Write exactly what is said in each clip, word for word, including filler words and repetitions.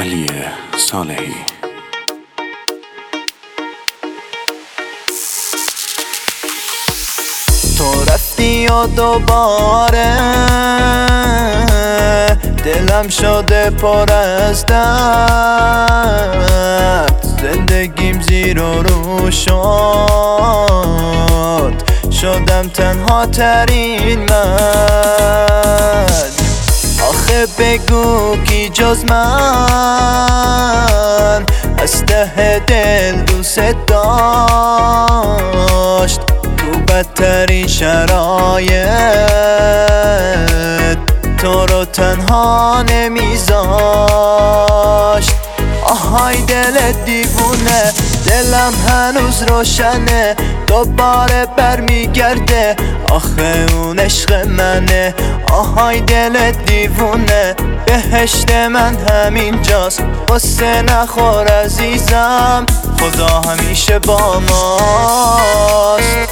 علی صالحی. تو رفتی و دوباره دلم شده پر از درد، زندگیم زیر و رو شد، شدم تنها ترین مرد. آخه بگو کی جز من از ته دل دوست داشت، تو بدترین شرایط تو رو تنها نمیذاشت. آهای دل دیوونه، دلم هنوز روشنه، دوباره برمیگرده، آخه اون عشق منه. آهای دل دیوونه، بهشت من همین جاست، قصه نخور عزیزم، خدا همیشه با ماست.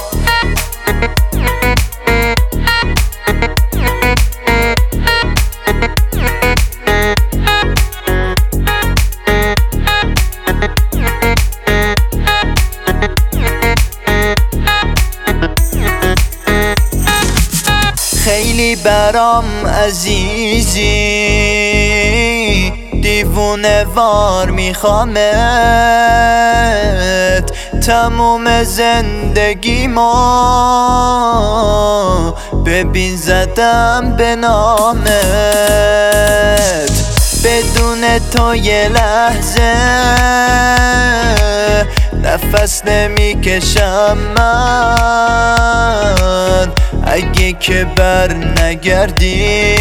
خیلی برام عزیزی، دیوونه وار میخوامت، تموم زندگی ما ببین زدم به نامت. بدون تو یه لحظه نفس نمیکشم من، اگه که بر نگردی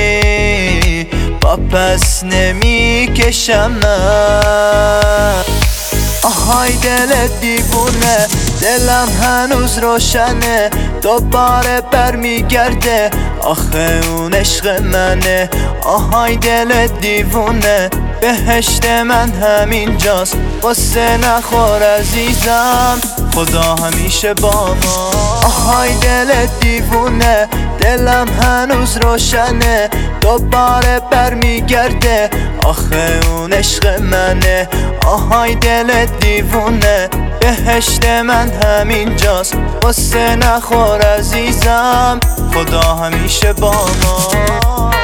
با پس نمیکشم من. آهای دل دیوونه، دلم هنوز روشنه، دوباره برمیگرده، آخه اون عشق منه. آهای دل دیوونه، بهشت من همین جاست، قصه نخور عزیزم، خدا همیشه با ما. آهای دل دیوونه، دلم هنوز روشنه، دوباره برمیگرده، آخه اون عشق منه. آهای دل دیوونه، بهشت من همین جاست، قصه نخور عزیزم، خدا همیشه با ما.